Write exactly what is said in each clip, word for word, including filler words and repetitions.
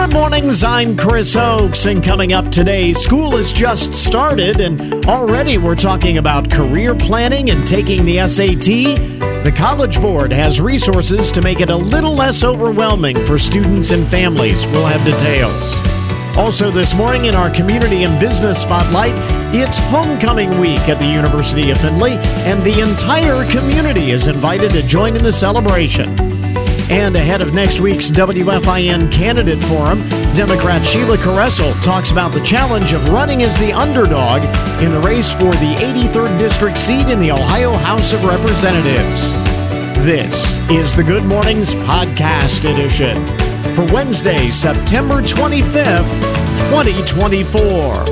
Good mornings, I'm Chris Oakes, and coming up today, school has just started, and already we're talking about career planning and taking the S A T. The College Board has resources to make it a little less overwhelming for students and families. We'll have details. Also this morning in our Community and Business Spotlight, it's homecoming week at the University of Findlay, and the entire community is invited to join in the celebration. And ahead of next week's W F I N Candidate Forum, Democrat Sheila Caressel talks about the challenge of running as the underdog in the race for the eighty-third District seat in the Ohio House of Representatives. This is the Good Mornings Podcast Edition for Wednesday, September twenty-fifth, twenty twenty-four.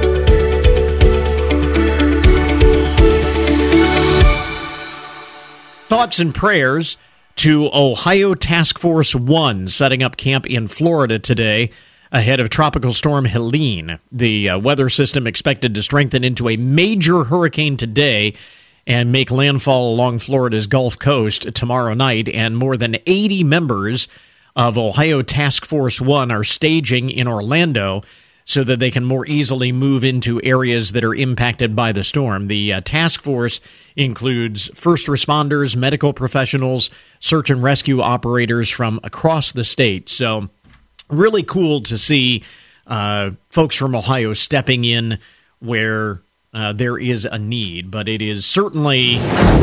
Thoughts and prayers to Ohio Task Force One setting up camp in Florida today ahead of Tropical Storm Helene. The uh, weather system expected to strengthen into a major hurricane today and make landfall along Florida's Gulf Coast tomorrow night, and more than eighty members of Ohio Task Force One are staging in Orlando so that they can more easily move into areas that are impacted by the storm. The uh, task force includes first responders, medical professionals, search and rescue operators from across the state. So really cool to see uh, folks from Ohio stepping in where uh, there is a need. But it is certainly,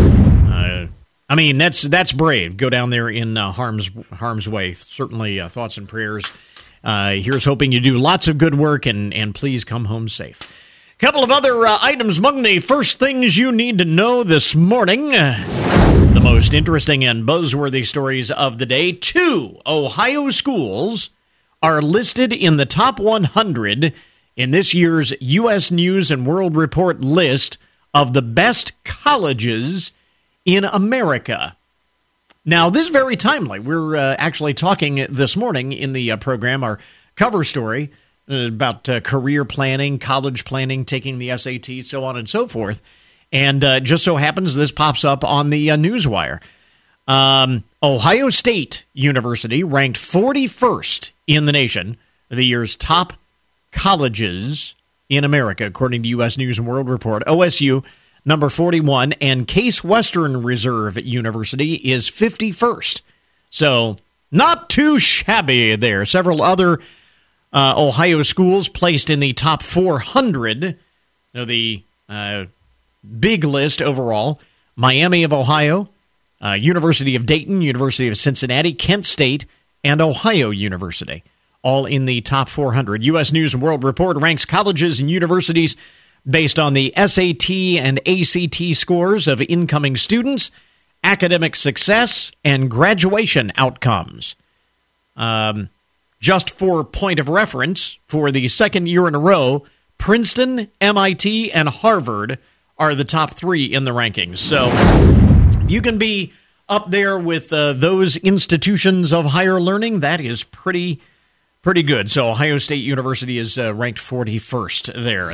uh, I mean, that's that's brave. Go down there in uh, harm's, harm's way. Certainly uh, thoughts and prayers. Uh, here's hoping you do lots of good work and, and please come home safe. A couple of other uh, items among the first things you need to know this morning. Uh, the most interesting and buzzworthy stories of the day. Two Ohio schools are listed in the top one hundred in this year's U S News and World Report list of the best colleges in America. Now, this is very timely. We're uh, actually talking this morning in the uh, program, our cover story, uh, about uh, career planning, college planning, taking the S A T, so on and so forth. And uh, just so happens this pops up on the uh, Newswire. Um, Ohio State University ranked forty-first in the nation, the year's top colleges in America, according to U S News and World Report. O S U number forty-one, and Case Western Reserve University is fifty-first. So, not too shabby there. Several other uh, Ohio schools placed in the top four hundred. So the uh, big list overall: Miami of Ohio, uh, University of Dayton, University of Cincinnati, Kent State, and Ohio University, all in the top four hundred. U S News and World Report ranks colleges and universities based on the S A T and A C T scores of incoming students, academic success, and graduation outcomes. Um, just for point of reference, for the second year in a row, Princeton, M I T, and Harvard are the top three in the rankings. So you can be up there with uh, those institutions of higher learning. That is pretty Pretty good. So Ohio State University is uh, ranked forty-first there.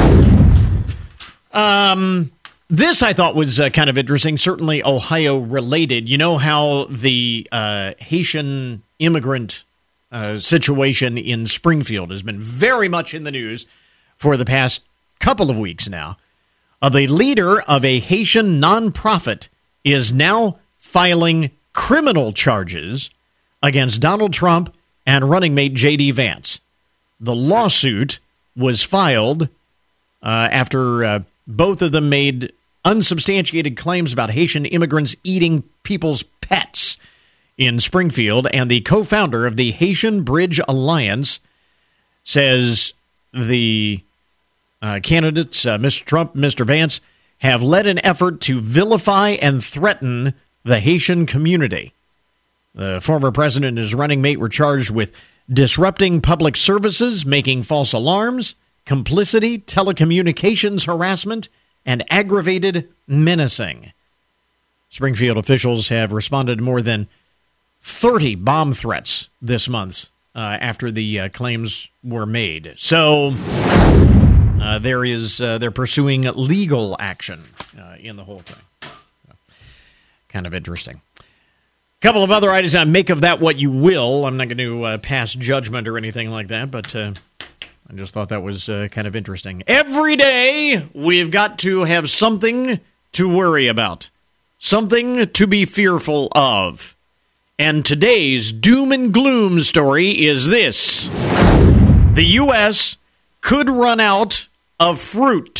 Um, this I thought was uh, kind of interesting, certainly Ohio related. You know how the uh, Haitian immigrant uh, situation in Springfield has been very much in the news for the past couple of weeks now. Uh, the leader of a Haitian nonprofit is now filing criminal charges against Donald Trump and running mate J D. Vance. The lawsuit was filed uh, after uh, both of them made unsubstantiated claims about Haitian immigrants eating people's pets in Springfield, and the co-founder of the Haitian Bridge Alliance says the uh, candidates, uh, Mister Trump, Mister Vance, have led an effort to vilify and threaten the Haitian community. The former president and his running mate were charged with disrupting public services, making false alarms, complicity, telecommunications harassment, and aggravated menacing. Springfield officials have responded to more than thirty bomb threats this month uh, after the uh, claims were made. So uh, there is uh, they're pursuing legal action uh, in the whole thing. Kind of interesting. couple of other items. I make of that what you will. I'm not going to uh, pass judgment or anything like that, but uh, I just thought that was uh, kind of interesting. Every day, we've got to have something to worry about, something to be fearful of. And today's doom and gloom story is this. The U S could run out of fruit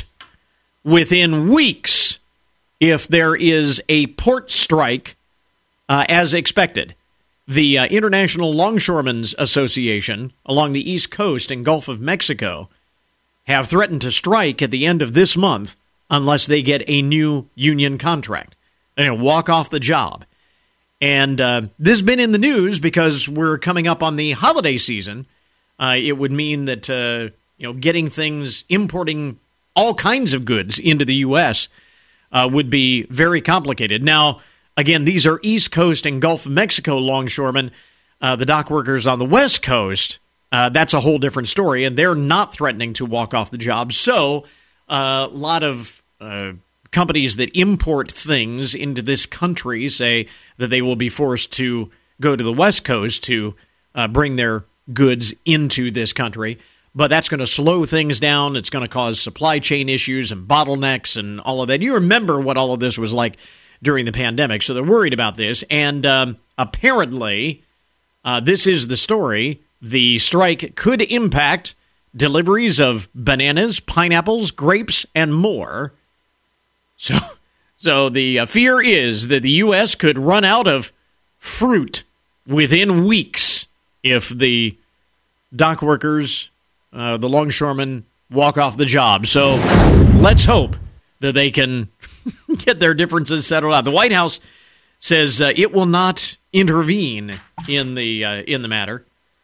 within weeks if there is a port strike uh, as expected. The uh, International Longshoremen's Association along the East Coast and Gulf of Mexico have threatened to strike at the end of this month unless they get a new union contract. They're going to walk off the job. And uh, this has been in the news because we're coming up on the holiday season. Uh, it would mean that uh, you know, getting things, importing all kinds of goods into the U S uh, would be very complicated. Now, again, these are East Coast and Gulf of Mexico longshoremen. Uh, the dock workers on the West Coast, uh, that's a whole different story, and they're not threatening to walk off the job. So a uh, lot of uh, companies that import things into this country say that they will be forced to go to the West Coast to uh, bring their goods into this country. But that's going to slow things down. It's going to cause supply chain issues and bottlenecks and all of that. You remember what all of this was like during the pandemic, so they're worried about this. And um, apparently, uh, this is the story. The strike could impact deliveries of bananas, pineapples, grapes, and more. So, so the uh, fear is that the U S could run out of fruit within weeks if the dock workers, uh, the longshoremen, walk off the job. So let's hope that they can get their differences settled out. The White House says uh, it will not intervene in the uh, in the matter.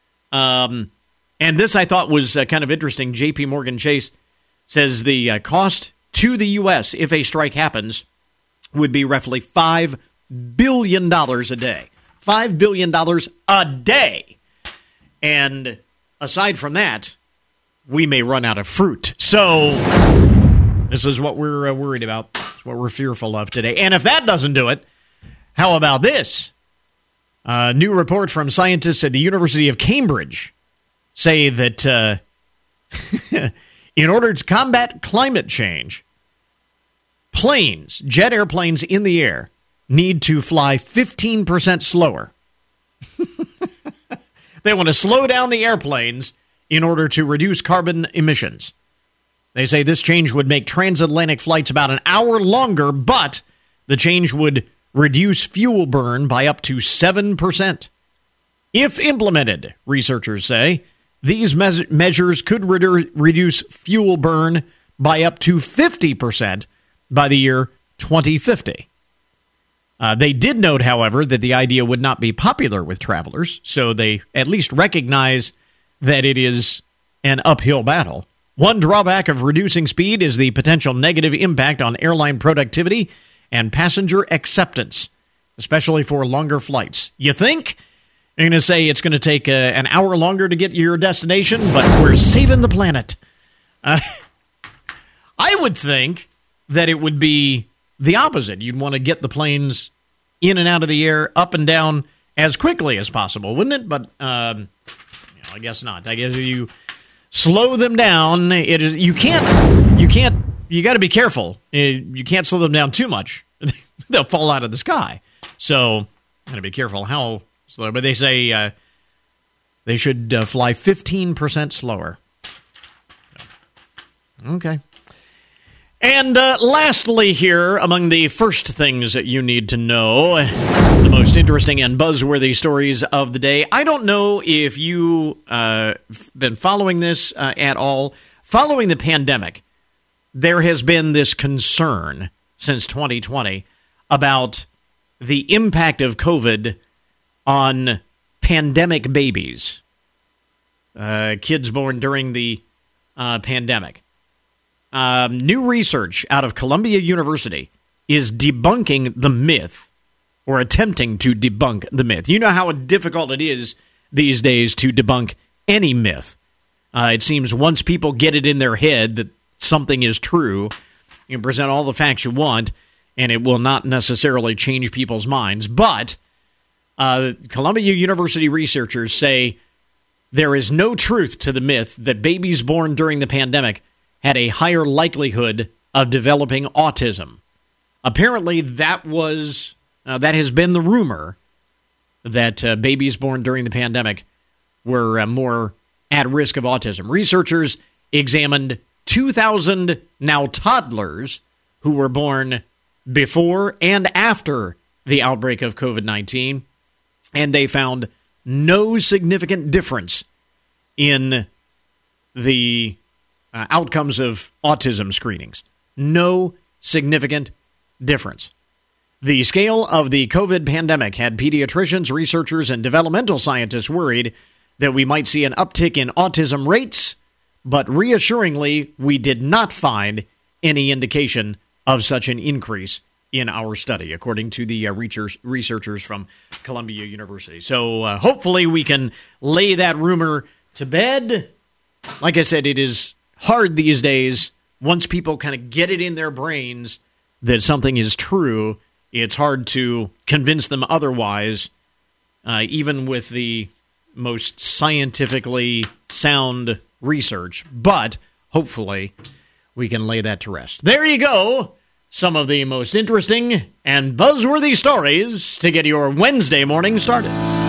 Um, and this I thought was uh, kind of interesting. J P Morgan Chase says the uh, cost to the U S if a strike happens would be roughly five billion dollars a day. five billion dollars a day. And aside from that, we may run out of fruit. So this is what we're uh, worried about. It's what we're fearful of today. And if that doesn't do it, how about this? A new report from scientists at the University of Cambridge say that uh, in order to combat climate change, planes, jet airplanes in the air, need to fly fifteen percent slower. They want to slow down the airplanes in order to reduce carbon emissions. They say this change would make transatlantic flights about an hour longer, but the change would reduce fuel burn by up to seven percent. If implemented, researchers say, these me- measures could redu- reduce fuel burn by up to fifty percent by the year twenty fifty. Uh, they did note, however, that the idea would not be popular with travelers, so they at least recognize that it is an uphill battle. One drawback of reducing speed is the potential negative impact on airline productivity and passenger acceptance, especially for longer flights. You think you're going to say it's going to take uh, an hour longer to get to your destination, but we're saving the planet. Uh, I would think that it would be the opposite. You'd want to get the planes in and out of the air, up and down, as quickly as possible, wouldn't it? But um, you know, I guess not. I guess if you slow them down, it is you can't. You can't. You got to be careful. You can't slow them down too much; they'll fall out of the sky. So, got to be careful how slow. But they say uh, they should uh, fly fifteen percent slower. Okay. And uh, lastly here, among the first things that you need to know, the most interesting and buzzworthy stories of the day. I don't know if you've uh, been following this uh, at all. Following the pandemic, there has been this concern since twenty twenty about the impact of COVID on pandemic babies, uh, kids born during the uh, pandemic. Um, new research out of Columbia University is debunking the myth, or attempting to debunk the myth. You know how difficult it is these days to debunk any myth. Uh, it seems once people get it in their head that something is true, you can present all the facts you want, and it will not necessarily change people's minds. But Uh, Columbia University researchers say there is no truth to the myth that babies born during the pandemic had a higher likelihood of developing autism. Apparently, that was uh, that has been the rumor that uh, babies born during the pandemic were uh, more at risk of autism. Researchers examined two thousand now toddlers who were born before and after the outbreak of covid nineteen, and they found no significant difference in the uh, outcomes of autism screenings. No significant difference. The scale of the COVID pandemic had pediatricians, researchers, and developmental scientists worried that we might see an uptick in autism rates, but reassuringly, we did not find any indication of such an increase in our study, according to the uh, researchers from Columbia University. So uh, hopefully we can lay that rumor to bed. Like I said, it is hard these days. Once people kind of get it in their brains that something is true, it's hard to convince them otherwise, uh, even with the most scientifically sound research. But hopefully we can lay that to rest. There you go. Some of the most interesting and buzzworthy stories to get your Wednesday morning started.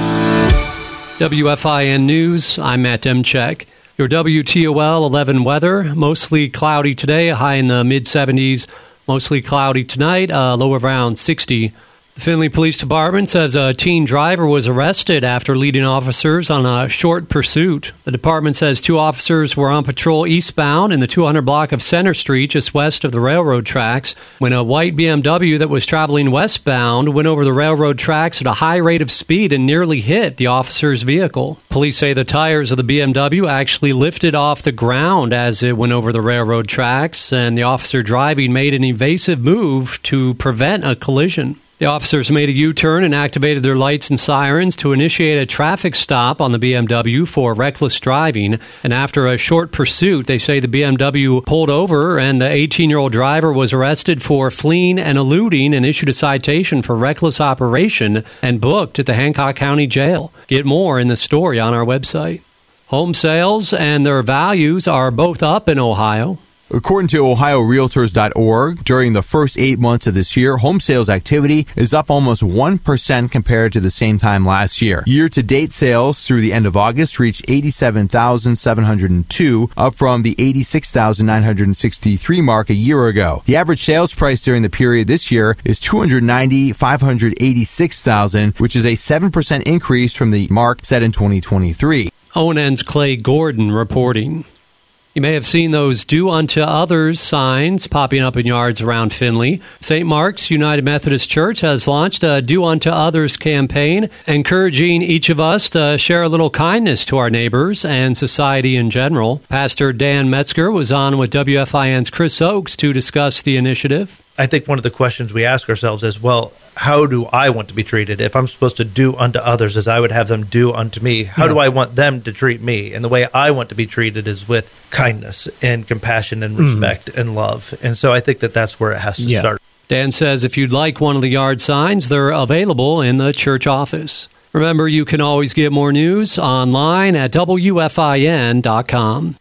W F I N News, I'm Matt Demchek. Your W T O L eleven weather, mostly cloudy today, a high in the mid seventies. Mostly cloudy tonight, uh, low around sixty. The Findlay Police Department says a teen driver was arrested after leading officers on a short pursuit. The department says two officers were on patrol eastbound in the two hundred block of Center Street, just west of the railroad tracks, when a white B M W that was traveling westbound went over the railroad tracks at a high rate of speed and nearly hit the officer's vehicle. Police say the tires of the B M W actually lifted off the ground as it went over the railroad tracks, and the officer driving made an evasive move to prevent a collision. The officers made a U-turn and activated their lights and sirens to initiate a traffic stop on the B M W for reckless driving. And after a short pursuit, they say the B M W pulled over and the eighteen-year-old driver was arrested for fleeing and eluding and issued a citation for reckless operation and booked at the Hancock County Jail. Get more in the story on our website. Home sales and their values are both up in Ohio. According to Ohio Realtors dot org, during the first eight months of this year, home sales activity is up almost one percent compared to the same time last year. Year-to-date sales through the end of August reached eighty-seven thousand seven hundred two, up from the eighty-six thousand nine hundred sixty-three mark a year ago. The average sales price during the period this year is two hundred ninety thousand five hundred eighty-six dollars, which is a seven percent increase from the mark set in twenty twenty-three. O N N's Clay Gordon reporting. You may have seen those Do Unto Others signs popping up in yards around Findlay. Saint Mark's United Methodist Church has launched a Do Unto Others campaign, encouraging each of us to share a little kindness to our neighbors and society in general. Pastor Dan Metzger was on with W F I N's Chris Oakes to discuss the initiative. I think one of the questions we ask ourselves is, well, how do I want to be treated? If I'm supposed to do unto others as I would have them do unto me, how yeah. do I want them to treat me? And the way I want to be treated is with kindness and compassion and respect mm. and love. And so I think that that's where it has to yeah. start. Dan says if you'd like one of the yard signs, they're available in the church office. Remember, you can always get more news online at W F I N dot com.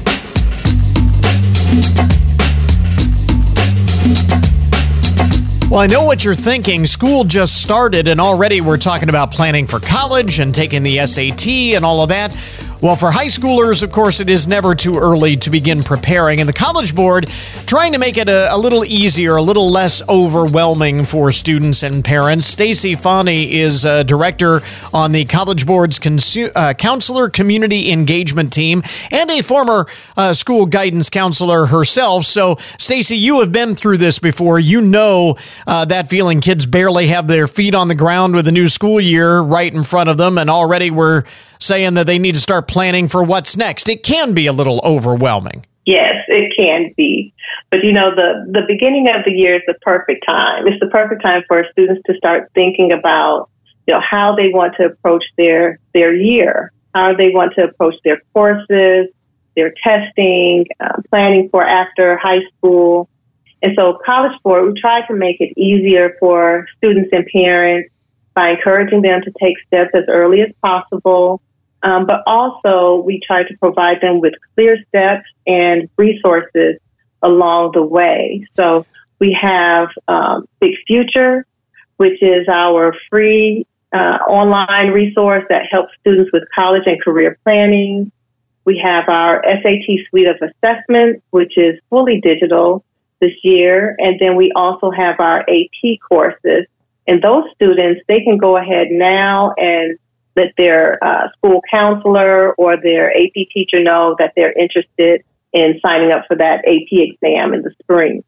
Well, I know what you're thinking. School just started, and already we're talking about planning for college and taking the S A T and all of that. Well, for high schoolers, of course, it is never too early to begin preparing. And the College Board trying to make it a, a little easier, a little less overwhelming for students and parents. Stacy Fani is a director on the College Board's consu- uh, Counselor Community Engagement Team and a former uh, school guidance counselor herself. So, Stacy, you have been through this before. You know uh, that feeling. Kids barely have their feet on the ground with a new school year right in front of them, and already we're saying that they need to start planning for what's next. It can be a little overwhelming. Yes, it can be. But, you know, the, the beginning of the year is the perfect time. It's the perfect time for students to start thinking about, you know, how they want to approach their, their year, how they want to approach their courses, their testing, uh, planning for after high school. And so College Board, we try to make it easier for students and parents by encouraging them to take steps as early as possible. Um, but also, we try to provide them with clear steps and resources along the way. So we have um, Big Future, which is our free uh, online resource that helps students with college and career planning. We have our S A T suite of assessments, which is fully digital this year. And then we also have our A P courses. And those students, they can go ahead now and let their uh, school counselor or their A P teacher know that they're interested in signing up for that A P exam in the spring.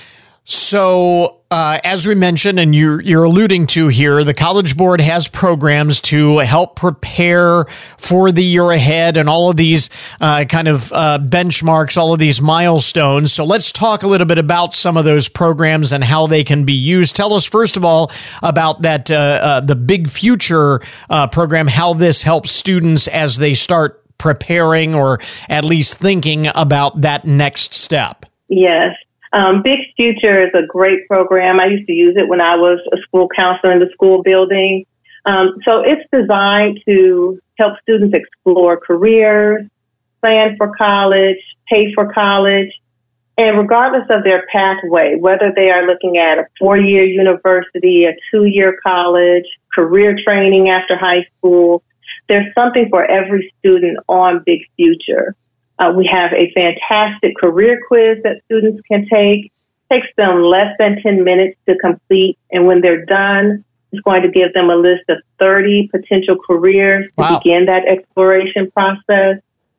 So, uh, as we mentioned, and you're, you're alluding to here, the College Board has programs to help prepare for the year ahead and all of these uh, kind of uh, benchmarks, all of these milestones. So let's talk a little bit about some of those programs and how they can be used. Tell us, first of all, about that uh, uh, the Big Future uh, program, how this helps students as they start preparing or at least thinking about that next step. Yes. Um, Big Future is a great program. I used to use it when I was a school counselor in the school building. Um, so it's designed to help students explore careers, plan for college, pay for college, and regardless of their pathway, whether they are looking at a four-year university, a two-year college, career training after high school, there's something for every student on Big Future. Uh, we have a fantastic career quiz that students can take. It takes them less than ten minutes to complete. And when they're done, it's going to give them a list of thirty potential careers to wow. begin that exploration process.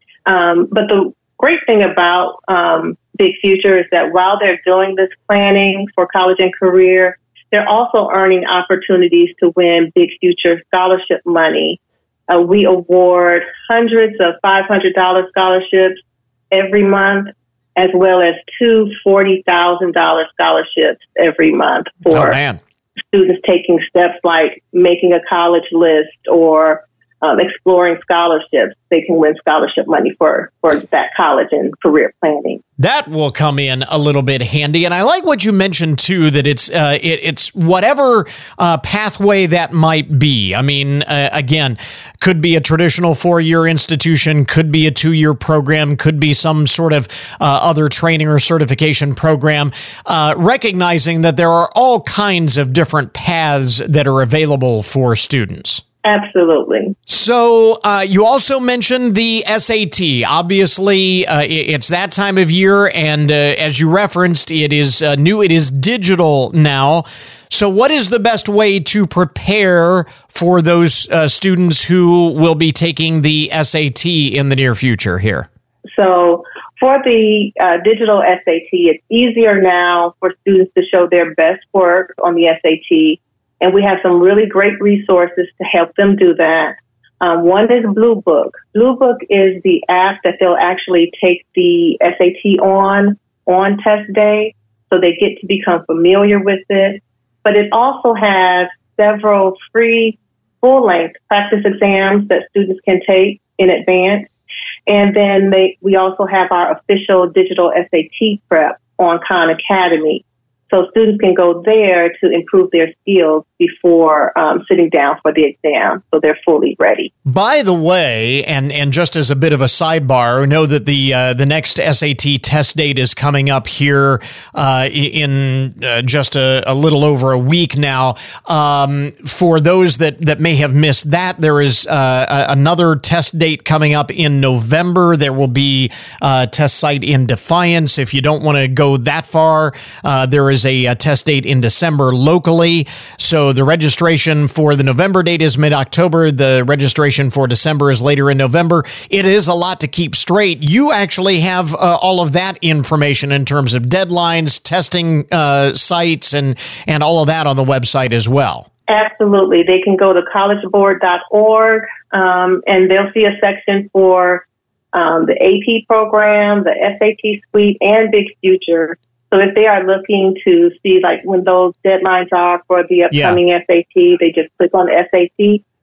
Um, but the great thing about um, Big Future is that while they're doing this planning for college and career, they're also earning opportunities to win Big Future scholarship money. Uh, we award hundreds of five hundred dollars scholarships every month, as well as two forty thousand dollars scholarships every month for oh, man. students taking steps like making a college list or um, exploring scholarships. They can win scholarship money for, for that college and career planning. That will come in a little bit handy. And I like what you mentioned, too, that it's uh, it, it's whatever uh, pathway that might be. I mean, uh, again, could be a traditional four-year institution, could be a two-year program, could be some sort of uh, other training or certification program, uh, recognizing that there are all kinds of different paths that are available for students. Absolutely. So uh, you also mentioned the S A T. Obviously, uh, it's that time of year, and uh, as you referenced, it is uh, new. It is digital now. So what is the best way to prepare for those uh, students who will be taking the S A T in the near future here? So for the uh, digital S A T, it's easier now for students to show their best work on the S A T. And we have some really great resources to help them do that. Um, one is Blue Book. Blue Book is the app that they'll actually take the S A T on, on test day, so they get to become familiar with it. But it also has several free full-length practice exams that students can take in advance. And then they, we also have our official digital S A T prep on Khan Academy. So students can go there to improve their skills before um, sitting down for the exam, so they're fully ready. By the way, and, and just as a bit of a sidebar, know that the uh, the next S A T test date is coming up here uh, in uh, just a, a little over a week now. Um, for those that, that may have missed that, there is uh, another test date coming up in November. There will be a test site in Defiance. If you don't want to go that far, uh, there is a, a test date in December locally. So the registration for the November date is mid-October. The registration for December is later in November. It is a lot to keep straight. You actually have uh, all of that information in terms of deadlines, testing uh, sites, and, and all of that on the website as well. Absolutely. They can go to college board dot org um, and they'll see a section for um, the A P program, the S A T suite, and Big Future. So if they are looking to see like when those deadlines are for the upcoming yeah. S A T, they just click on the S A T.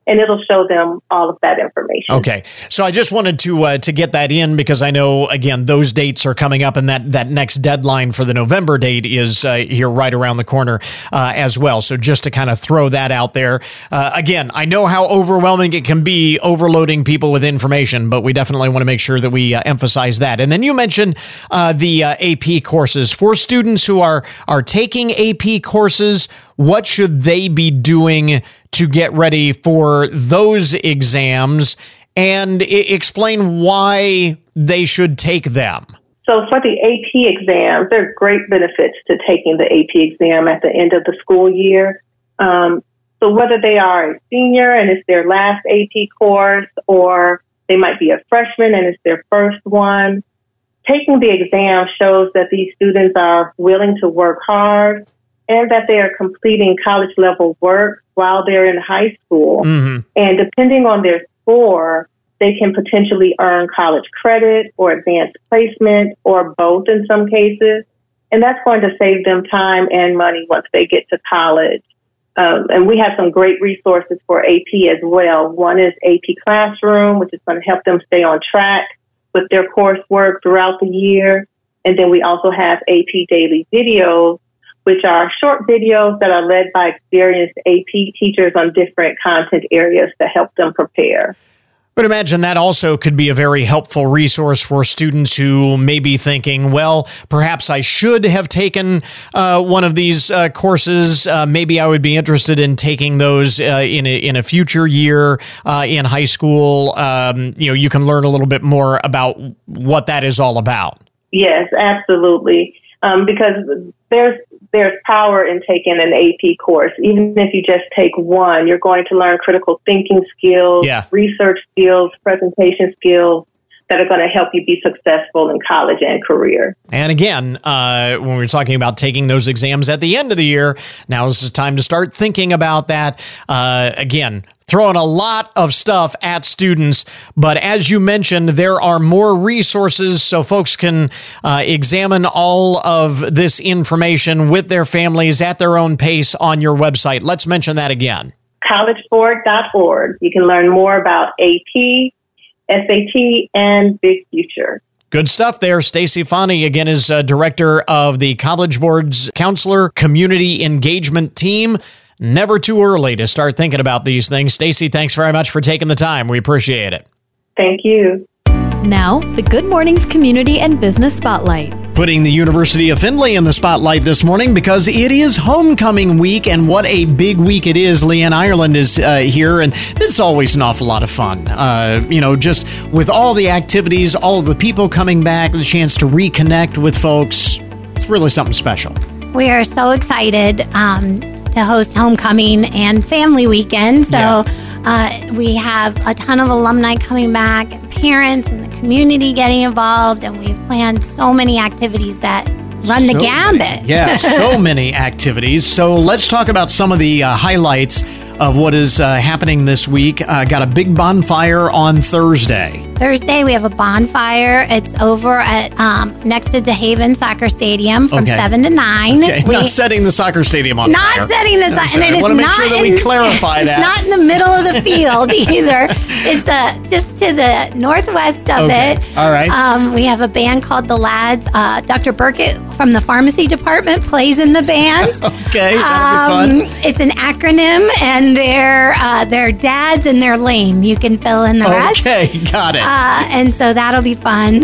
and it'll show them all of that information. Okay. So I just wanted to uh, to get that in because I know, again, those dates are coming up, and that, that next deadline for the November date is uh, here right around the corner uh, as well. So just to kind of throw that out there. Uh, again, I know how overwhelming it can be overloading people with information, but we definitely want to make sure that we uh, emphasize that. And then you mentioned uh, the uh, A P courses. For students who are, are taking A P courses, what should they be doing to get ready for those exams, and I- explain why they should take them? So for the A P exams, there are great benefits to taking the A P exam at the end of the school year. Um, so whether they are a senior and it's their last A P course, or they might be a freshman and it's their first one, taking the exam shows that these students are willing to work hard and that they are completing college level work while they're in high school. Mm-hmm. And depending on their score, they can potentially earn college credit or advanced placement or both in some cases. And that's going to save them time and money once they get to college. Um, and we have some great resources for A P as well. One is A P Classroom, which is going to help them stay on track with their coursework throughout the year. And then we also have A P Daily Videos, which are short videos that are led by experienced A P teachers on different content areas to help them prepare. I would imagine that also could be a very helpful resource for students who may be thinking, well, perhaps I should have taken uh, one of these uh, courses. Uh, maybe I would be interested in taking those uh, in, a, in a future year uh, in high school. Um, you know, you can learn a little bit more about what that is all about. Yes, absolutely. Um, because there's there's power in taking an A P course. Even if you just take one, you're going to learn critical thinking skills, yeah. research skills, presentation skills that are going to help you be successful in college and career. And again, uh, when we're talking about taking those exams at the end of the year, now is the time to start thinking about that. Uh, again, throwing a lot of stuff at students, but as you mentioned, there are more resources so folks can uh, examine all of this information with their families at their own pace on your website. Let's mention that again. college board dot org. You can learn more about A P, S A T, and Big Future. Good stuff there. Stacy Fani, again, is uh, director of the College Board's Counselor Community Engagement Team. Never too early to start thinking about these things. Stacy, thanks very much for taking the time. We appreciate it. Thank you. Now, the Good Mornings Community and Business Spotlight. Putting the University of Findlay in the spotlight this morning because it is homecoming week, and what a big week it is. Leanne Ireland is uh, here, and this is always an awful lot of fun. Uh, you know, just with all the activities, all of the people coming back, the chance to reconnect with folks. It's really something special. We are so excited um, to host homecoming and family weekend. So Yeah. uh, we have a ton of alumni coming back, and parents and the community getting involved, and we've planned so many activities that run the So gambit. many- yeah, so many activities. So let's talk about some of the uh, highlights of what is uh, happening this week. Uh, got a big bonfire on Thursday. Thursday, we have a bonfire. It's over at um, next to DeHaven Soccer Stadium from Okay. seven to nine. Okay, We- not setting the soccer stadium on Not fire. setting this, That's and right. it I is want to make not sure that in, we clarify that. Not in the middle of the field either. It's uh, just to the northwest of Okay. it. All right. Um, we have a band called The Lads. Uh, Doctor Burkett from the pharmacy department plays in the band. Okay, that'll be fun. It's an acronym, and they're uh, they're dads and they're lame. You can fill in the rest. Okay, got it. Uh, and so that'll be fun.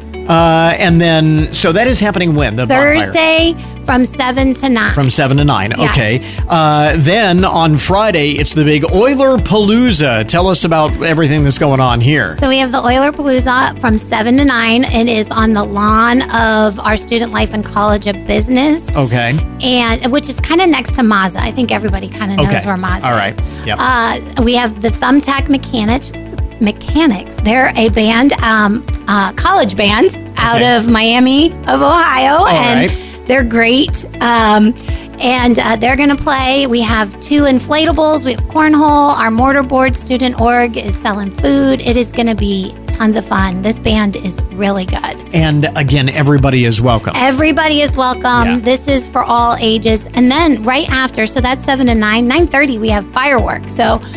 Uh, and then, so that is happening when? The bonfire? Thursday from seven to nine. From seven to nine. Yes. Okay. Uh, then on Friday, it's the big Oiler Palooza. Tell us about everything that's going on here. So we have the Oiler Palooza from seven to nine. It is on the lawn of our Student Life and College of Business, Okay. and which is kind of next to Mazda. I think everybody kind of knows Okay. where Mazda All right. is. Yep. Uh, we have the Thumbtack Mechanics. Mechanics. They're a band, um, uh, college band out Okay. of Miami of Ohio, and right. they're great. Um, and uh, they're going to play. We have two inflatables. We have cornhole. Our mortarboard student org is selling food. It is going to be tons of fun. This band is really good. And again, everybody is welcome. Everybody is welcome. Yeah. This is for all ages. And then right after, so that's seven to nine, nine thirty, we have fireworks. So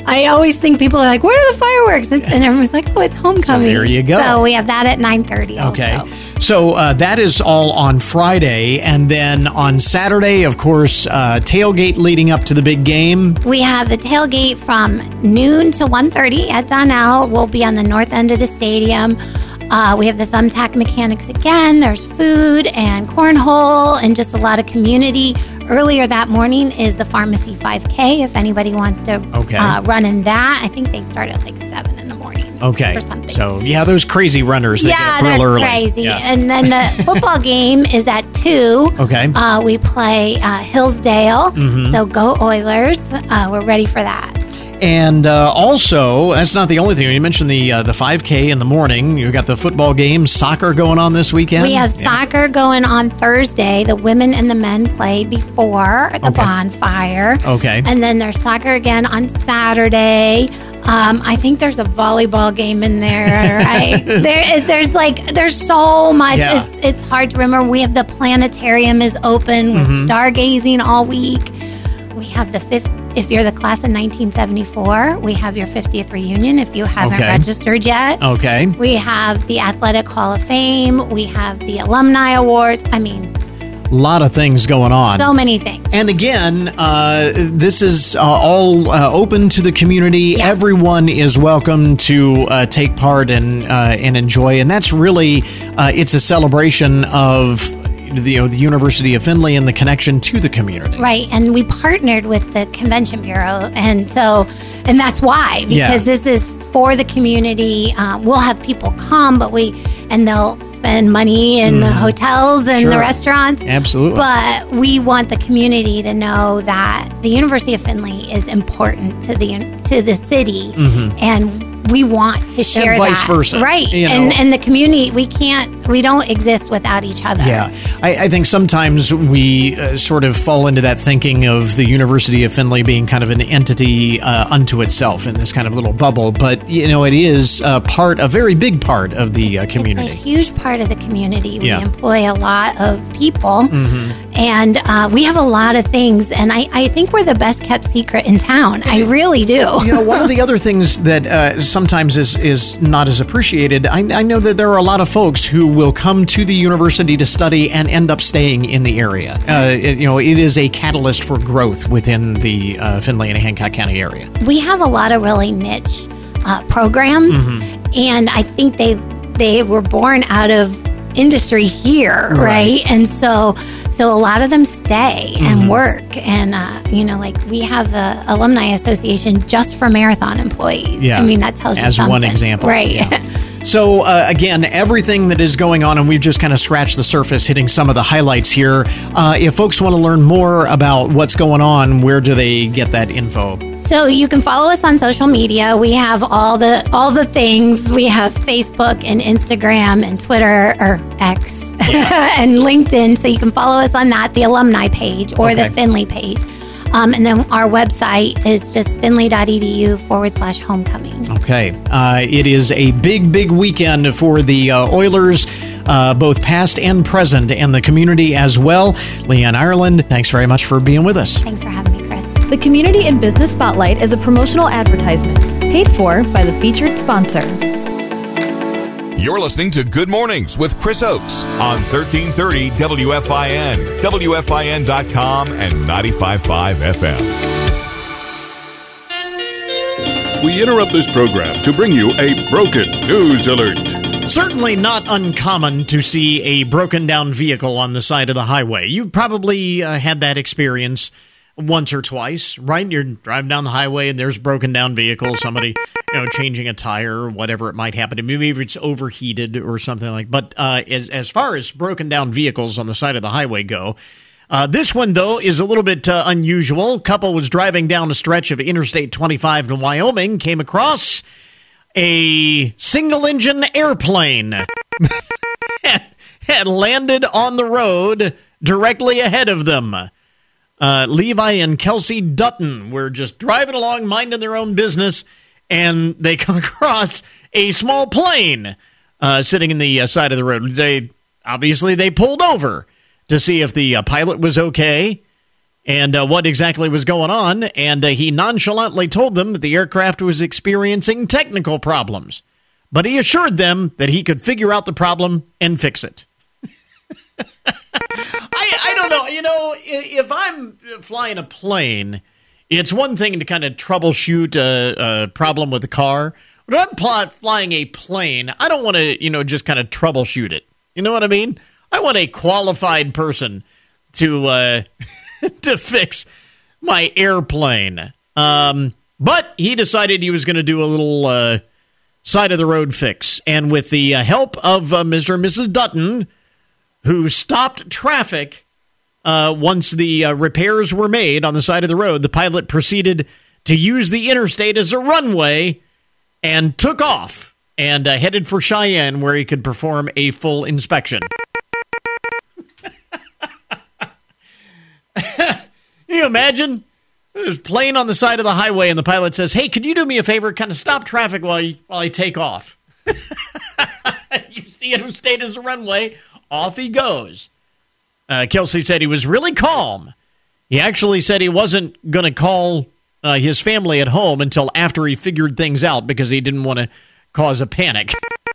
I always think people are like, where are the fireworks? And, and everyone's like, oh, it's homecoming. So there you go. So we have that at nine thirty. Okay. Also. So uh, that is all on Friday. And then on Saturday, of course, uh, tailgate leading up to the big game. We have the tailgate from noon to one thirty at Donnell. We'll be on the north end of the stadium. Uh, we have the Thumbtack Mechanics again. There's food and cornhole and just a lot of community. Earlier that morning is the Pharmacy five K, if anybody wants to Okay. uh, run in that. I think they start at like seven in the morning. Okay. Or something. So, yeah, those crazy runners that yeah, get up real they're early. crazy. Yeah. And then the football game is at two. Okay. Uh, we play uh, Hillsdale. Mm-hmm. So go Oilers. Uh, we're ready for that. And uh, also, that's not the only thing. You mentioned the uh, the five K in the morning. You've got the football game, soccer going on this weekend. We have Yeah. soccer going on Thursday. The women and the men played before at the Okay. bonfire. Okay. And then there's soccer again on Saturday. Um, I think there's a volleyball game in there, right? there, there's like, there's so much. Yeah. It's it's hard to remember. We have the planetarium is open. We're Mm-hmm. stargazing all week. We have the fifth. If you're the class of nineteen seventy-four, we have your fiftieth reunion. If you haven't Okay. registered yet, Okay. we have the Athletic Hall of Fame. We have the Alumni Awards. I mean, A lot of things going on. so many things. And again, uh, this is uh, all uh, open to the community. Yeah. Everyone is welcome to uh, take part and uh, and enjoy. And that's really, uh, it's a celebration of the, you know, the University of Findlay and the connection to the community. Right. And we partnered with the Convention Bureau. And so, and that's why, because Yeah. this is for the community. Um, we'll have people come, but we, and they'll spend money in the hotels and Sure. the restaurants. Absolutely. But we want the community to know that the University of Findlay is important to the to the city, and we want to share And vice that. versa, right? you And know. and the community, we can't, we don't exist without each other. Yeah, I, I think sometimes we uh, sort of fall into that thinking of the University of Findlay being kind of an entity uh, unto itself in this kind of little bubble. But, you know, it is uh, part, a very big part of the uh, community. It's a huge part of the community. We Yeah. employ a lot of people, Mm-hmm. and uh, we have a lot of things. And I, I think we're the best kept secret in town. I really do. You know, one of the other things that uh, sometimes is is not as appreciated, I, I know that there are a lot of folks who will come to the university to study and end up staying in the area. Uh, it, you know, it is a catalyst for growth within the uh, Findlay and Hancock County area. We have a lot of really niche uh, programs, Mm-hmm. and I think they they were born out of industry here, right? Right. And so so a lot of them stay Mm-hmm. and work, and uh, you know, like we have a alumni association just for marathon employees. Yeah. I mean, that tells you As something. one example. right? Yeah. So, uh, again, everything that is going on, and we've just kind of scratched the surface, hitting some of the highlights here. Uh, if folks want to learn more about what's going on, where do they get that info? So you can follow us on social media. We have all the all the things. We have Facebook and Instagram and Twitter or X and LinkedIn. So you can follow us on that, the alumni page or Okay. the Findlay page. Um, and then our website is just findlay.edu forward slash homecoming. Okay. Uh, it is a big, big weekend for the uh, Oilers, uh, both past and present, and the community as well. Leanne Ireland, thanks very much for being with us. Thanks for having me, Chris. The Community and Business Spotlight is a promotional advertisement paid for by the featured sponsor. You're listening to Good Mornings with Chris Oakes on thirteen thirty W F I N, W F I N dot com, and ninety-five point five F M. We interrupt this program to bring you a broken news alert. Certainly not uncommon to see a broken down vehicle on the side of the highway. You've probably uh, had that experience once or twice, right? You're driving down the highway and there's a broken down vehicle, somebody, you know, changing a tire or whatever it might happen to. Maybe it's overheated or something like. But uh, as as far as broken down vehicles on the side of the highway go, uh, this one though is a little bit uh, unusual. A couple was driving down a stretch of Interstate twenty-five in Wyoming, came across a single engine airplane had landed on the road directly ahead of them. Uh, Levi and Kelsey Dutton were just driving along, minding their own business, and they come across a small plane uh, sitting in the uh, side of the road. They obviously they pulled over to see if the uh, pilot was okay, and uh, what exactly was going on, and uh, he nonchalantly told them that the aircraft was experiencing technical problems, but he assured them that he could figure out the problem and fix it. I, I don't know. You know, if I'm flying a plane, it's one thing to kind of troubleshoot a, a problem with the car. But if I'm pl- flying a plane, I don't want to, you know, just kind of troubleshoot it. You know what I mean? I want a qualified person to uh, to fix my airplane. Um, but he decided he was going to do a little uh, side-of-the-road fix. And with the uh, help of uh, Mister and Missus Dutton, who stopped traffic uh, once the uh, repairs were made on the side of the road, the pilot proceeded to use the interstate as a runway and took off and uh, headed for Cheyenne, where he could perform a full inspection. Can you imagine? There's a plane on the side of the highway, and the pilot says, "Hey, could you do me a favor? Kind of stop traffic while you, while I take off." Use the interstate as a runway. Off he goes. Uh, Kelsey said he was really calm. He actually said he wasn't going to call uh, his family at home until after he figured things out because he didn't want to cause a panic.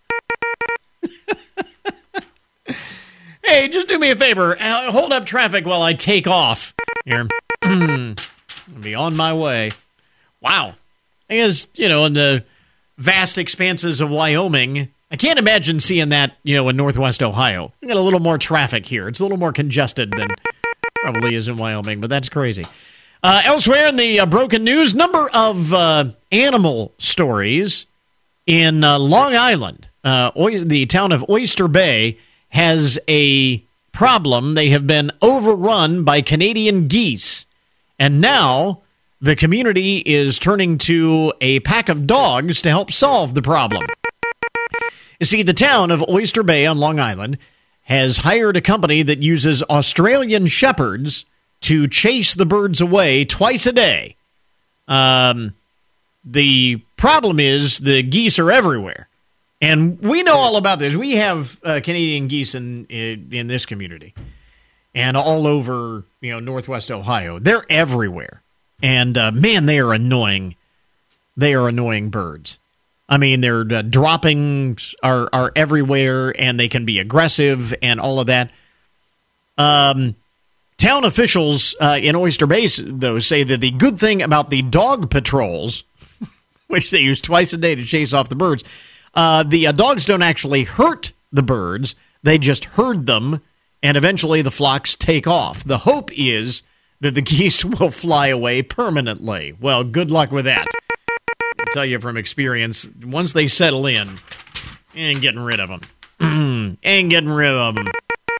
Hey, just do me a favor. Uh, hold up traffic while I take off. Here. I'll be on my way. Wow. I guess, you know, in the vast expanses of Wyoming, I can't imagine seeing that, you know, in Northwest Ohio. We got a little more traffic here. It's a little more congested than probably is in Wyoming, but that's crazy. Uh, elsewhere in the uh, broken news, number of uh, animal stories in uh, Long Island. Uh, Oy- the town of Oyster Bay has a problem. They have been overrun by Canadian geese, and now the community is turning to a pack of dogs to help solve the problem. You see, the town of Oyster Bay on Long Island has hired a company that uses Australian shepherds to chase the birds away twice a day. Um, the problem is the geese are everywhere. And we know all about this. We have uh, Canadian geese in, in in this community and all over, you know, Northwest Ohio. They're everywhere. And, uh, man, they are annoying. They are annoying birds. I mean, their uh, droppings are, are everywhere, and they can be aggressive and all of that. Um, town officials uh, in Oyster Bay, though, say that the good thing about the dog patrols, which they use twice a day to chase off the birds, uh, the uh, dogs don't actually hurt the birds. They just herd them, and eventually the flocks take off. The hope is that the geese will fly away permanently. Well, good luck with that. I tell you from experience, once they settle in, ain't getting rid of them. ain't getting rid of them.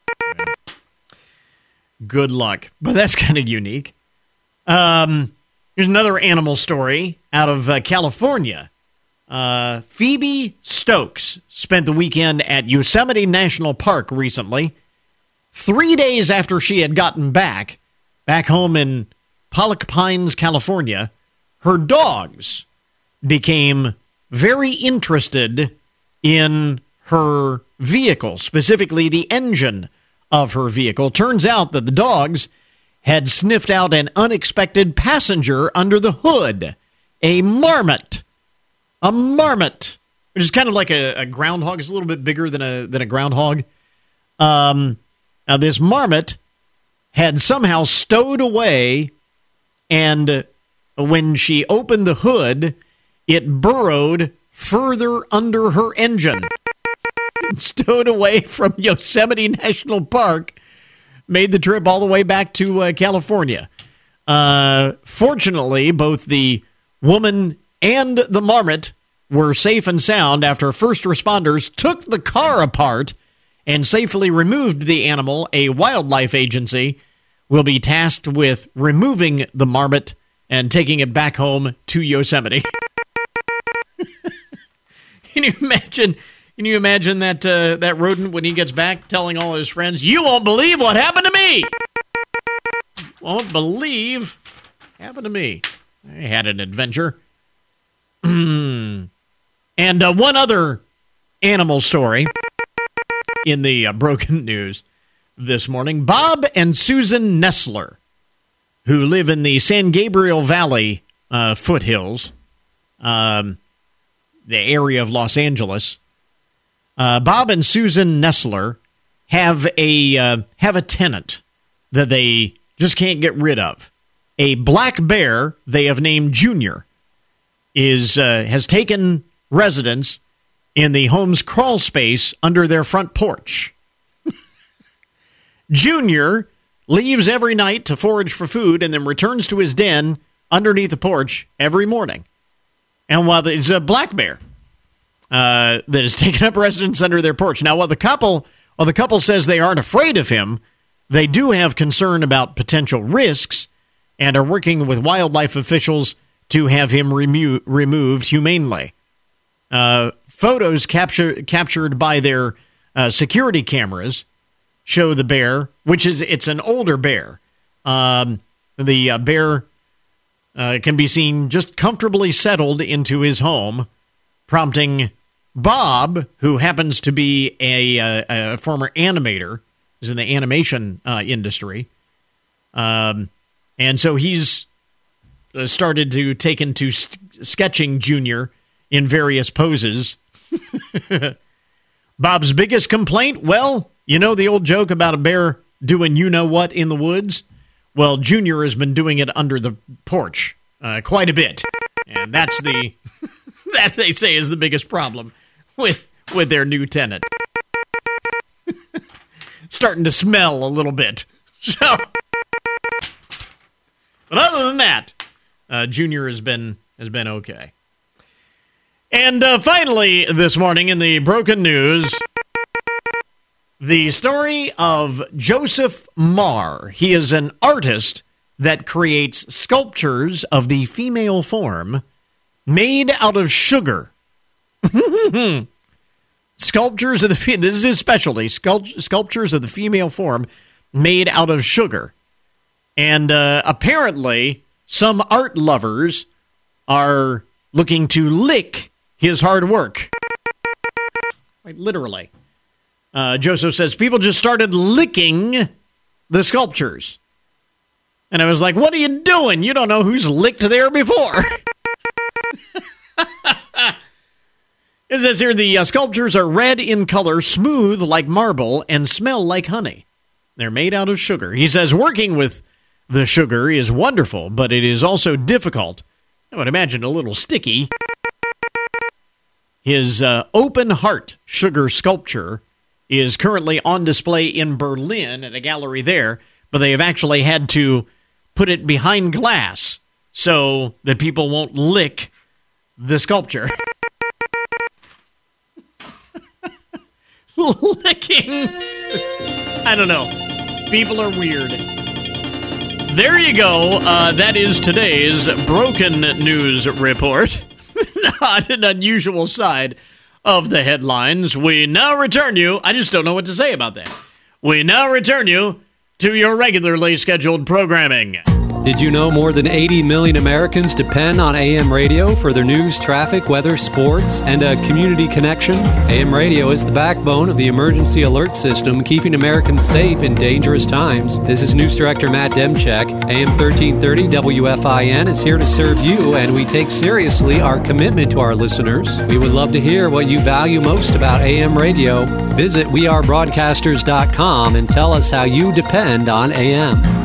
Good luck. But that's kind of unique. Um, here's another animal story out of uh, California. Uh, Phoebe Stokes spent the weekend at Yosemite National Park recently. Three days after she had gotten back, back home in Pollock Pines, California, her dogs became very interested in her vehicle, specifically the engine of her vehicle. Turns out that the dogs had sniffed out an unexpected passenger under the hood, a marmot. A marmot, which is kind of like a, a groundhog. It's a little bit bigger than a than a groundhog. Um, now, this marmot had somehow stowed away, and when she opened the hood, it burrowed further under her engine. Stowed away from Yosemite National Park, made the trip all the way back to uh, California. Uh, fortunately, both the woman and the marmot were safe and sound after first responders took the car apart and safely removed the animal. A wildlife agency will be tasked with removing the marmot and taking it back home to Yosemite. Can you imagine? Can you imagine that uh, that rodent when he gets back telling all his friends, "You won't believe what happened to me. Won't believe what happened to me. I had an adventure." And uh, one other animal story in the uh, broken news this morning. Bob and Susan Nestler who live in the San Gabriel Valley uh, foothills, um, the area of Los Angeles. Uh, Bob and Susan Nessler have a uh, have a tenant that they just can't get rid of. A black bear they have named Junior is uh, has taken residence in the home's crawl space under their front porch. Junior leaves every night to forage for food and then returns to his den underneath the porch every morning. And while it's a black bear uh, that has taken up residence under their porch. Now, while the couple, while the couple says they aren't afraid of him, they do have concern about potential risks and are working with wildlife officials to have him remo- removed humanely. Uh, photos capture, captured by their uh, security cameras show the bear, which is, it's an older bear. Um, the uh, bear uh, can be seen just comfortably settled into his home, prompting Bob, who happens to be a, a, a former animator, is in the animation uh, industry. Um, and so he's uh, started to take into st- sketching Junior in various poses. Bob's biggest complaint, well, you know the old joke about a bear doing you-know-what in the woods? Well, Junior has been doing it under the porch uh, quite a bit. And that's the, that they say is the biggest problem with, with their new tenant. Starting to smell a little bit. So, but other than that, uh, Junior has been has been okay. And uh, finally, this morning in the broken news, the story of Joseph Marr. He is an artist that creates sculptures of the female form made out of sugar. Sculptures of the this is his specialty. Sculpt, sculptures of the female form made out of sugar, and uh, apparently some art lovers are looking to lick his hard work. Quite literally, uh, Joseph says people just started licking the sculptures, and I was like, "What are you doing? You don't know who's licked there before." It says here, the uh, sculptures are red in color, smooth like marble, and smell like honey. They're made out of sugar. He says working with the sugar is wonderful, but it is also difficult. I would imagine a little sticky. His uh, open heart sugar sculpture is currently on display in Berlin at a gallery there, but they have actually had to put it behind glass so that people won't lick the sculpture. Licking. I don't know. People are weird. There you go. Uh, that is today's Broken News Report. Not an unusual side of the headlines. We now return you. I just don't know what to say about that. We now return you to your regularly scheduled programming. Did you know more than eighty million Americans depend on A M radio for their news, traffic, weather, sports, and a community connection? A M radio is the backbone of the emergency alert system, keeping Americans safe in dangerous times. This is News Director Matt Demchek. A M thirteen thirty W F I N is here to serve you, and we take seriously our commitment to our listeners. We would love to hear what you value most about A M radio. Visit we are broadcasters dot com and tell us how you depend on A M.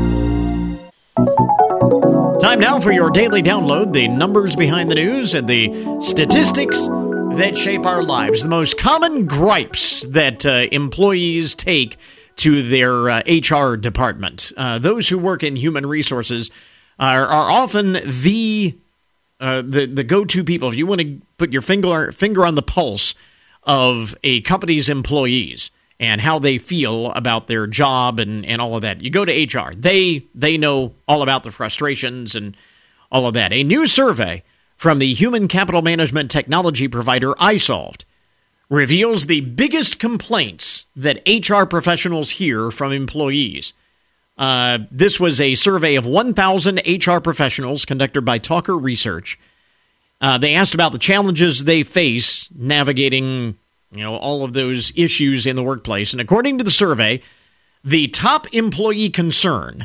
Time now for your daily download, the numbers behind the news and the statistics that shape our lives. The most common gripes that uh, employees take to their uh, H R department. Uh, those who work in human resources are, are often the, uh, the the go-to people. If you want to put your finger finger on the pulse of a company's employees and how they feel about their job and, and all of that, you go to H R. They they know all about the frustrations and all of that. A new survey from the human capital management technology provider iSolved reveals the biggest complaints that H R professionals hear from employees. Uh, this was a survey of one thousand H R professionals conducted by Talker Research. Uh, they asked about the challenges they face navigating, you know, all of those issues in the workplace. And according to the survey, the top employee concern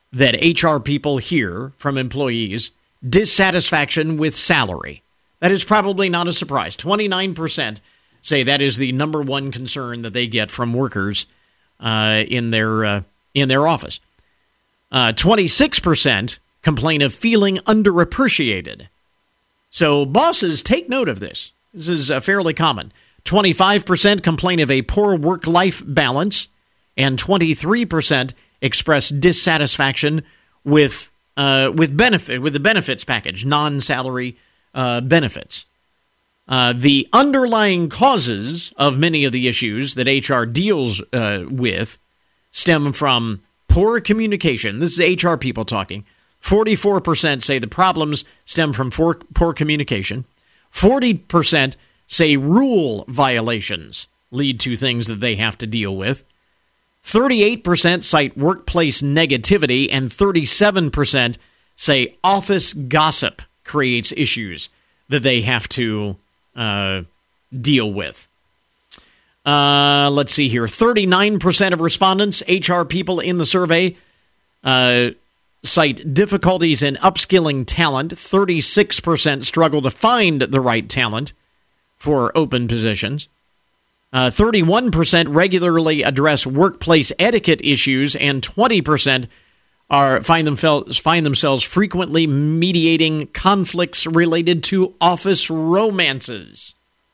that H R people hear from employees dissatisfaction with salary. That is probably not a surprise. twenty-nine percent say that is the number one concern that they get from workers uh, in their uh, in their office. Uh, twenty-six percent complain of feeling underappreciated. So bosses, take note of this. This is uh, fairly common. twenty-five percent complain of a poor work-life balance, and twenty-three percent express dissatisfaction with uh, with benefit with the benefits package, non-salary uh, benefits. Uh, the underlying causes of many of the issues that H R deals uh, with stem from poor communication. This is H R people talking. forty-four percent say the problems stem from poor, poor communication. forty percent say rule violations lead to things that they have to deal with. thirty-eight percent cite workplace negativity, and thirty-seven percent say office gossip creates issues that they have to uh, deal with. Uh, let's see here. thirty-nine percent of respondents, H R people in the survey, uh, cite difficulties in upskilling talent. thirty-six percent struggle to find the right talent for open positions. Uh, thirty-one percent regularly address workplace etiquette issues, and twenty percent are find themselves find themselves frequently mediating conflicts related to office romances.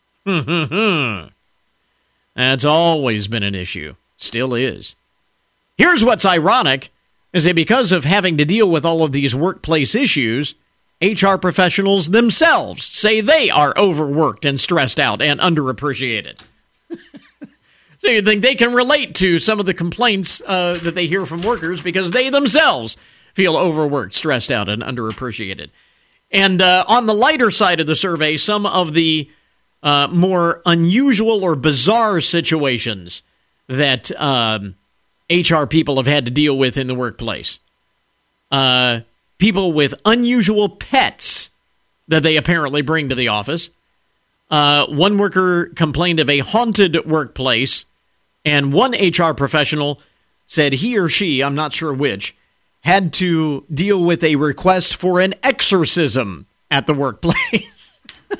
That's always been an issue. Still is. Here's what's ironic, is that because of having to deal with all of these workplace issues, H R professionals themselves say they are overworked and stressed out and underappreciated. So you think they can relate to some of the complaints uh, that they hear from workers because they themselves feel overworked, stressed out, and underappreciated. And uh, on the lighter side of the survey, some of the uh, more unusual or bizarre situations that um, H R people have had to deal with in the workplace. Uh, people with unusual pets that they apparently bring to the office. Uh, one worker complained of a haunted workplace, and one H R professional said he or she, I'm not sure which, had to deal with a request for an exorcism at the workplace.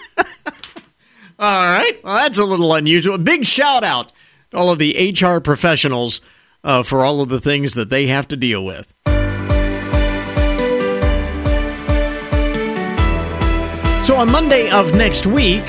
All right. Well, that's a little unusual. Big shout out to all of the H R professionals uh, for all of the things that they have to deal with. So on Monday of next week,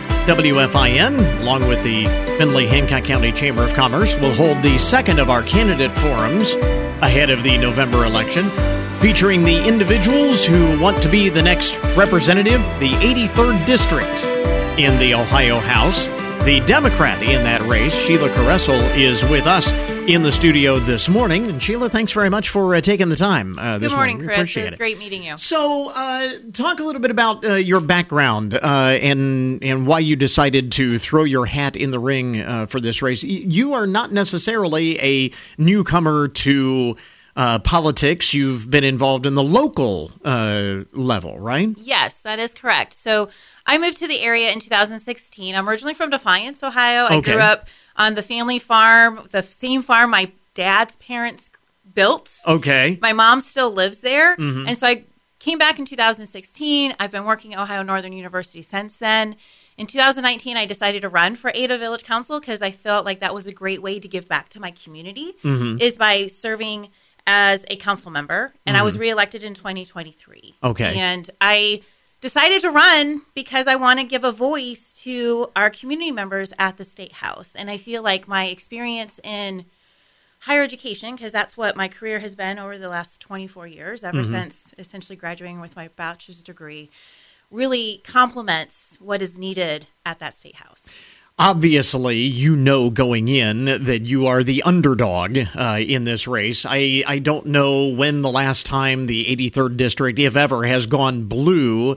W F I N, along with the Findlay-Hancock County Chamber of Commerce, will hold the second of our candidate forums ahead of the November election, featuring the individuals who want to be the next representative, the eighty-third District in the Ohio House. The Democrat in that race, Sheila Caressel, is with us in the studio this morning. And Sheila, thanks very much for uh, taking the time uh, this Good morning, morning. Chris. Appreciate it was it. great meeting you. So, uh, talk a little bit about uh, your background uh, and and why you decided to throw your hat in the ring uh, for this race. You are not necessarily a newcomer to uh, politics. You've been involved in the local uh, level, right? Yes, that is correct. So, I moved to the area in two thousand sixteen. I'm originally from Defiance, Ohio. I Okay. grew up on the family farm, the same farm my dad's parents built. Okay. My mom still lives there. Mhm. And so I came back in two thousand sixteen. I've been working at Ohio Northern University since then. In two thousand nineteen, I decided to run for Ada Village Council because I felt like that was a great way to give back to my community, Mhm. is by serving as a council member. And I was reelected in twenty twenty-three. Okay. And I decided to run because I want to give a voice to our community members at the State House. And I feel like my experience in higher education, because that's what my career has been over the last twenty-four years, ever Mhm. since essentially graduating with my bachelor's degree, really complements what is needed at that State House. Obviously, you know going in that you are the underdog uh, in this race. I, I don't know when the last time the eighty-third District, if ever, has gone blue.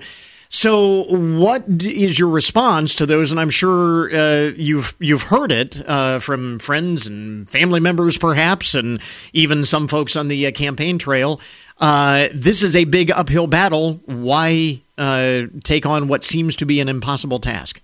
So what d- is your response to those? And I'm sure uh, you've you've heard it uh, from friends and family members, perhaps, and even some folks on the uh, campaign trail. Uh, this is a big uphill battle. Why uh, take on what seems to be an impossible task?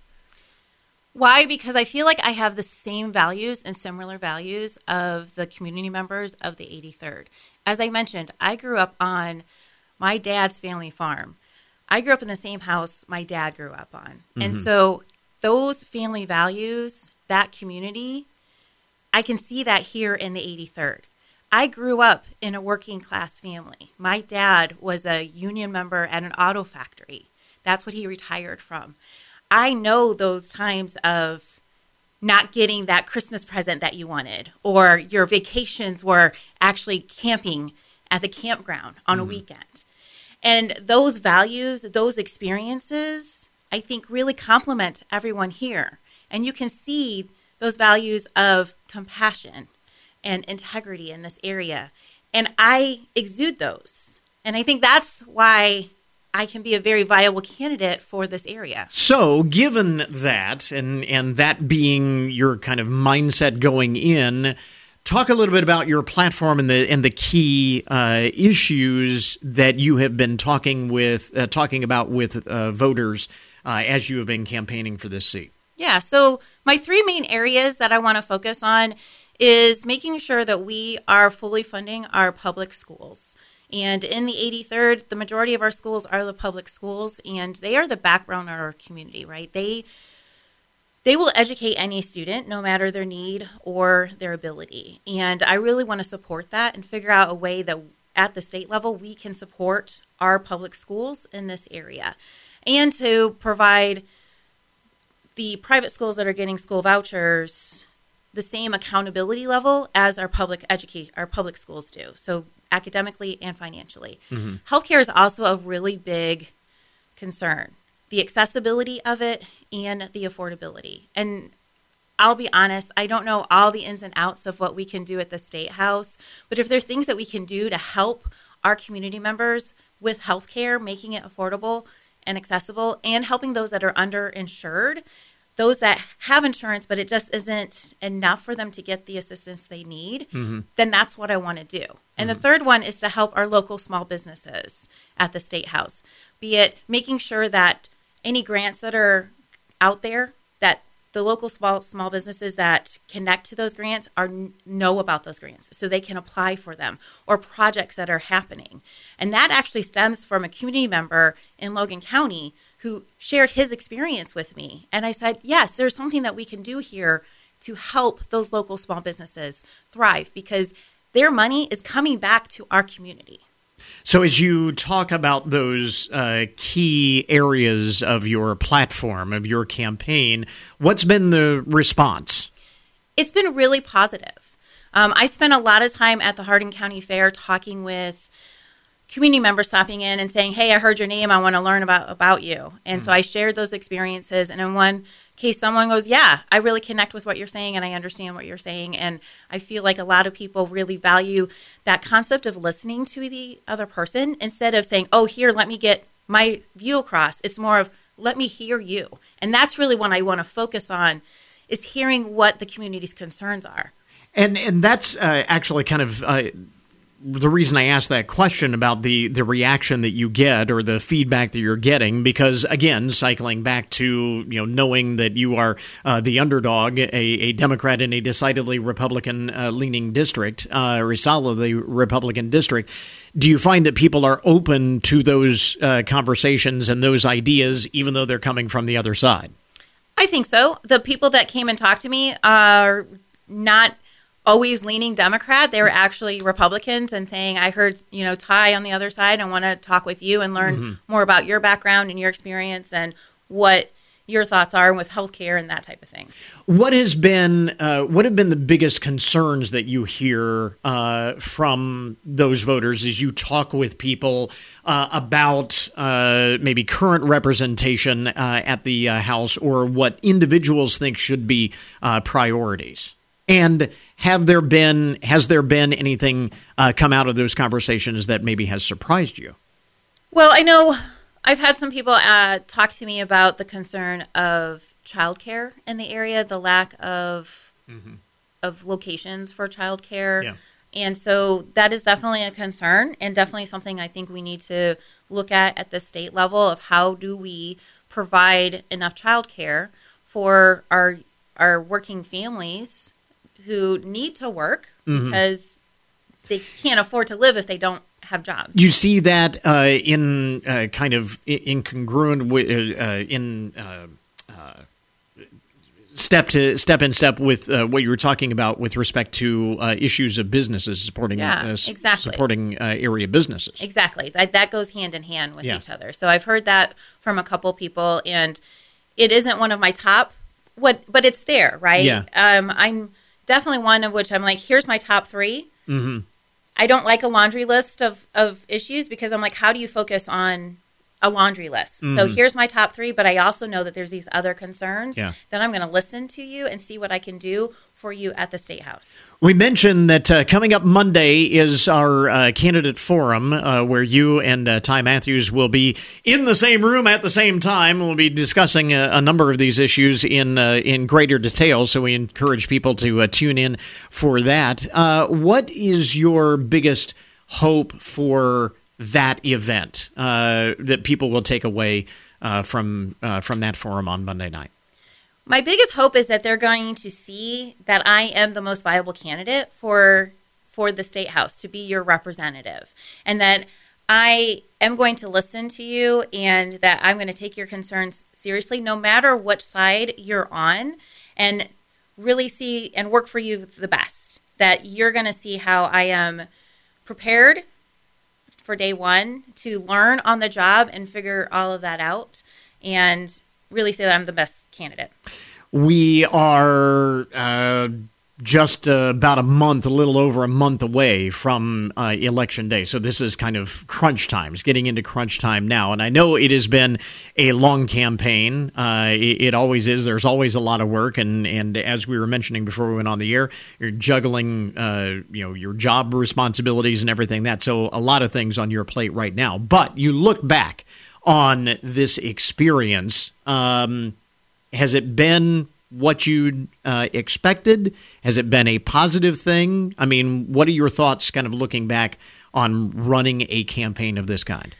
Why? Because I feel like I have the same values and similar values of the community members of the eighty-third. As I mentioned, I grew up on my dad's family farm. I grew up in the same house my dad grew up on. Mm-hmm. And so those family values, that community, I can see that here in the eighty-third. I grew up in a working class family. My dad was a union member at an auto factory. That's what he retired from. I know those times of not getting that Christmas present that you wanted, or your vacations were actually camping at the campground on mm-hmm. a weekend. And those values, those experiences, I think really complement everyone here. And you can see those values of compassion and integrity in this area. And I exude those. And I think that's why I can be a very viable candidate for this area. So, given that, and, and that being your kind of mindset going in, talk a little bit about your platform and the and the key uh, issues that you have been talking with uh, talking about with uh, voters uh, as you have been campaigning for this seat. Yeah. So, my three main areas that I want to focus on is making sure that we are fully funding our public schools. And in the eighty-third, the majority of our schools are the public schools, and they are the backbone of our community, right? They they will educate any student, no matter their need or their ability. And I really want to support that and figure out a way that at the state level we can support our public schools in this area, and to provide the private schools that are getting school vouchers the same accountability level as our public educate our public schools do. So academically and financially. Mm-hmm. Healthcare is also a really big concern. The accessibility of it and the affordability. And I'll be honest, I don't know all the ins and outs of what we can do at the State House, but if there are things that we can do to help our community members with healthcare, making it affordable and accessible, and helping those that are underinsured, those that have insurance, but it just isn't enough for them to get the assistance they need, mm-hmm. then that's what I want to do. And mm-hmm. the third one is to help our local small businesses at the State House, be it making sure that any grants that are out there, that the local small small businesses that connect to those grants are know about those grants so they can apply for them, or projects that are happening. And that actually stems from a community member in Logan County who shared his experience with me. And I said, yes, there's something that we can do here to help those local small businesses thrive, because their money is coming back to our community. So as you talk about those uh, key areas of your platform, of your campaign, what's been the response? It's been really positive. Um, I spent a lot of time at the Hardin County Fair talking with community members stopping in and saying, hey, I heard your name, I want to learn about, about you. And mm. so I shared those experiences. And in one case, someone goes, yeah, I really connect with what you're saying and I understand what you're saying. And I feel like a lot of people really value that concept of listening to the other person instead of saying, oh, here, let me get my view across. It's more of, let me hear you. And that's really what I want to focus on, is hearing what the community's concerns are. And, and that's uh, actually kind of... Uh, the reason I asked that question about the, the reaction that you get or the feedback that you're getting, because, again, cycling back to, you know, knowing that you are uh, the underdog, a, a Democrat in a decidedly Republican-leaning uh, district, uh, or a solidly Republican district, do you find that people are open to those uh, conversations and those ideas, even though they're coming from the other side? I think so. The people that came and talked to me are not always leaning Democrat. They were actually Republicans and saying, I heard, you know, Ty on the other side. I want to talk with you and learn mm-hmm. more about your background and your experience and what your thoughts are with healthcare and that type of thing. What has been, uh, what have been the biggest concerns that you hear uh, from those voters as you talk with people uh, about uh, maybe current representation uh, at the uh, House, or what individuals think should be uh, priorities? And have there been has there been anything uh, come out of those conversations that maybe has surprised you? Well, I know I've had some people uh, talk to me about the concern of childcare in the area, the lack of mm-hmm. of locations for childcare. Yeah. And so that is definitely a concern, and definitely something I think we need to look at at the state level of how do we provide enough childcare for our our working families who need to work, mm-hmm. because they can't afford to live if they don't have jobs. You see that uh, in uh, kind of incongruent with uh, in uh, uh, step to step in step with uh, what you were talking about with respect to uh, issues of businesses supporting Yeah, uh, exactly. supporting uh, area businesses. Exactly. That that goes hand in hand with Yeah. each other. So I've heard that from a couple people, and it isn't one of my top, what, but it's there, right? Yeah. Um, I'm definitely one of which I'm like, here's my top three. Mm-hmm. I don't like a laundry list of, of issues because I'm like, how do you focus on a laundry list? Mm-hmm. So here's my top three, but I also know that there's these other concerns Yeah. that I'm going to listen to you and see what I can do for you at the State House. We mentioned that uh, coming up Monday is our uh, candidate forum uh, where you and uh, Ty Matthews will be in the same room at the same time. We'll be discussing a, a number of these issues in uh, in greater detail, so we encourage people to uh, tune in for that. Uh, what is your biggest hope for that event uh, that people will take away uh, from uh, from that forum on Monday night? My biggest hope is that they're going to see that I am the most viable candidate for for the State House to be your representative, and that I am going to listen to you, and that I'm going to take your concerns seriously, no matter which side you're on, and really see and work for you the best. That you're going to see how I am prepared for day one to learn on the job and figure all of that out, and really say that I'm the best candidate. We are uh, just uh, about a month, a little over a month away from uh, Election Day. So this is kind of crunch time. It's getting into crunch time now. And I know it has been a long campaign. Uh, it, it always is. There's always a lot of work. And, and as we were mentioning before we went on the air, you're juggling uh, you know, your job responsibilities and everything that. So a lot of things on your plate right now. But you look back on this experience. Um, has it been what you uh, expected? Has it been a positive thing? I mean, what are your thoughts kind of looking back on running a campaign of this kind?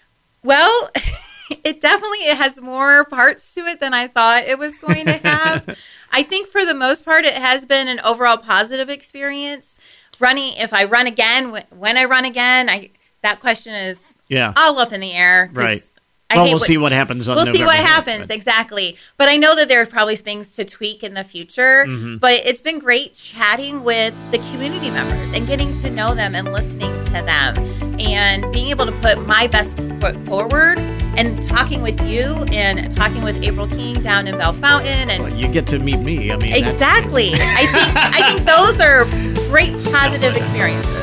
Well, it definitely it has more parts to it than I thought it was going to have. I think for the most part, it has been an overall positive experience. Running, if I run again, when I run again, I that question is yeah. all up in the air. Right. I well, we'll what, see what happens on We'll November see what ninth, happens, but. exactly. But I know that there are probably things to tweak in the future. Mm-hmm. But it's been great chatting with the community members and getting to know them and listening to them and being able to put my best foot forward and talking with you and talking with April King down in Bell Fountain. And well, you get to meet me. I mean, exactly. I think I think those are great positive experiences.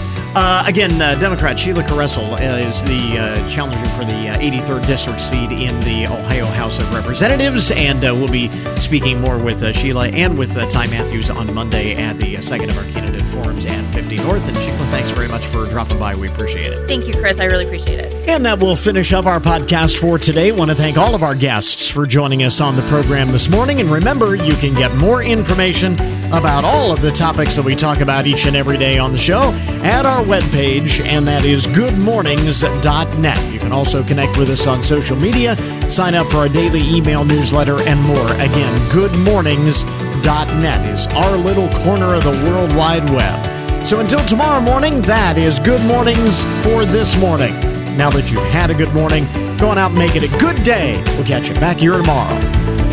Uh, again, uh, Democrat Sheila Caressel uh, is the uh, challenger for the uh, eighty-third District seat in the Ohio House of Representatives, and uh, we'll be speaking more with uh, Sheila and with uh, Ty Matthews on Monday at the uh, second of our candidate forums at fifty North. And Sheila, thanks very much for dropping by. We appreciate it. Thank you, Chris. I really appreciate it. And that will finish up our podcast for today. Want to thank all of our guests for joining us on the program this morning. And remember, you can get more information about all of the topics that we talk about each and every day on the show at our webpage, and that is good mornings dot net. You can also connect with us on social media, sign up for our daily email newsletter, and more. Again, good mornings dot net is our little corner of the World Wide Web. So until tomorrow morning, that is Good Mornings for this morning. Now that you've had a good morning, go on out and make it a good day. We'll catch you back here tomorrow.